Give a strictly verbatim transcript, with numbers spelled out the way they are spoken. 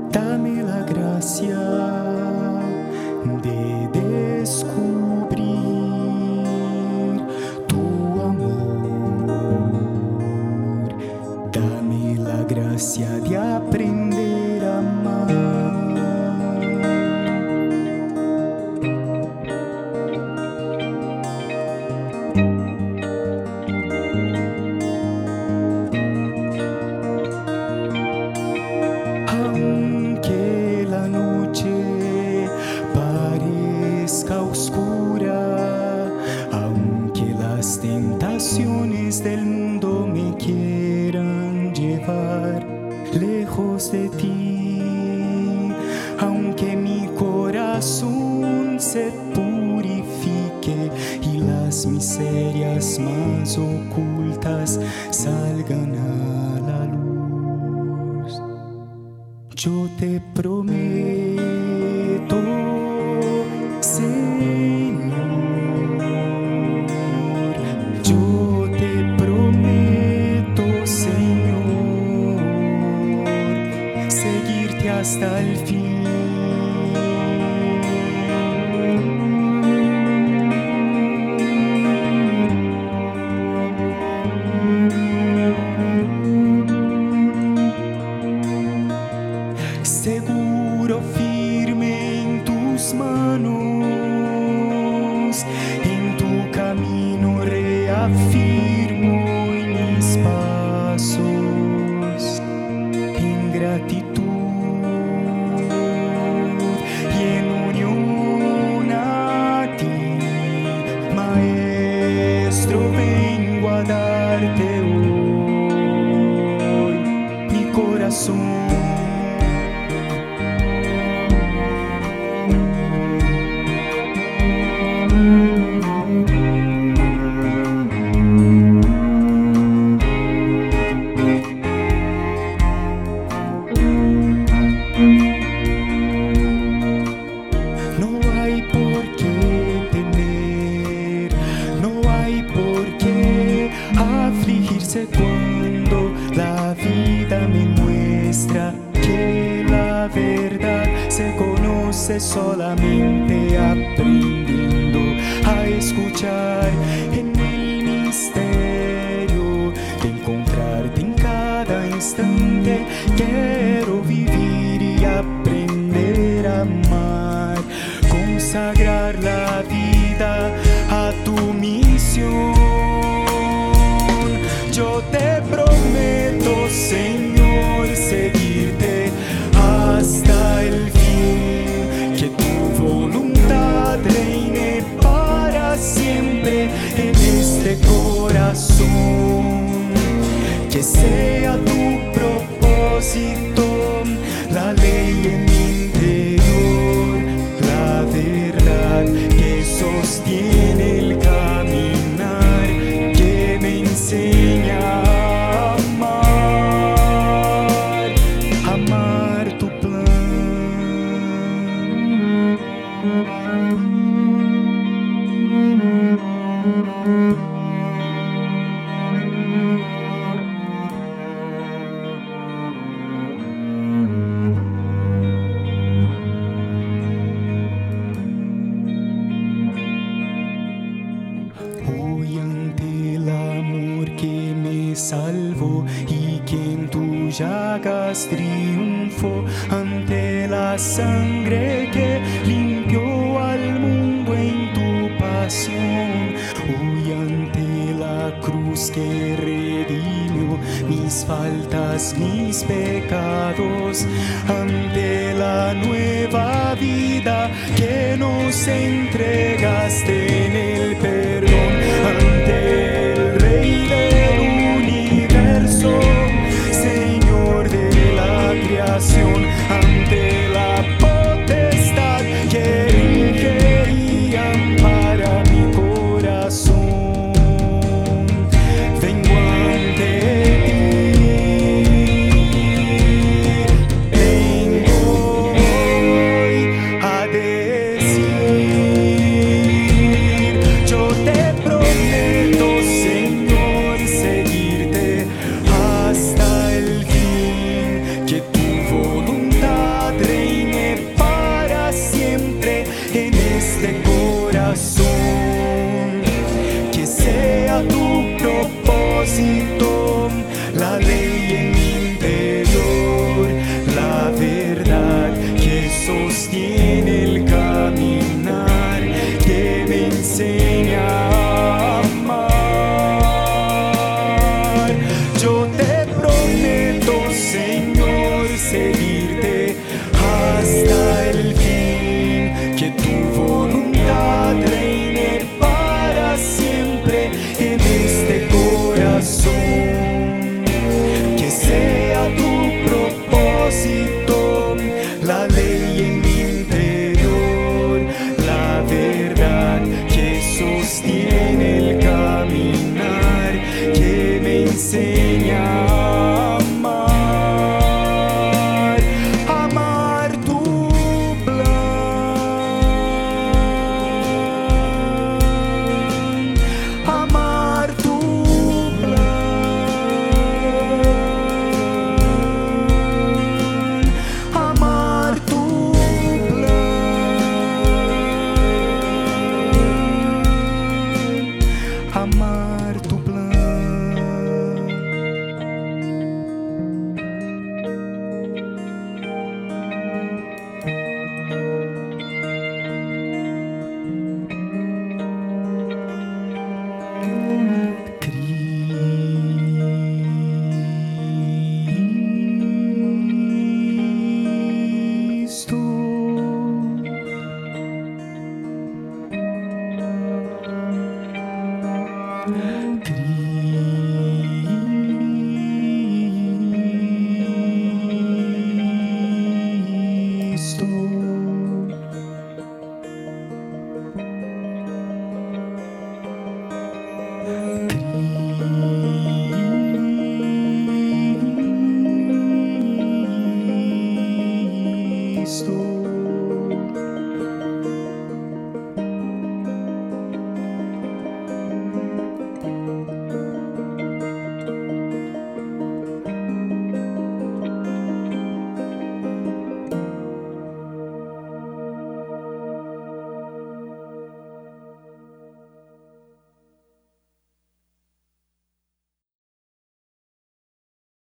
Dame la gracia de descubrir tu amor. Dame la gracia de aprender a amar. Oscura, aunque las tentaciones del mundo me quieran llevar lejos de ti, aunque mi corazón se purifique y las miserias más ocultas salgan a la luz, yo te prometo, Señor, yo te prometo, Señor, seguirte hasta el fin. Seguro, firme en tus manos, en tu camino reafirmo mis pasos, en gratitud y en unión a ti, Maestro, vengo a darte hoy mi corazón. Cuando la vida me muestra que la verdad se conoce solamente aprendiendo a escuchar en el misterio de encontrarte en cada instante. Quiero vivir y aprender a amar, consagrar la vida a tu misión. Yo te prometo, Señor, seguirte hasta el fin, que tu voluntad reine para siempre en este corazón, que sea tu propósito, la ley en mi interior, la verdad que sostiene el caminar, que me enseña a amar, amar tu plan. Hoy ante el amor que me salvó y que en tus llagas triunfó, ante la sangre que limpió al mundo en tu pasión, hoy ante la cruz que redimió mis faltas, mis pecados, ante la nueva vida que nos entregaste en el perdón, ante el Rey del universo, Señor de la creación, ante la potestad que rige y ampara mi corazón, vengo ante ti, vengo hoy a decir, yo te prometo, Señor, seguirte hasta el fin, que tu voluntad Cristo.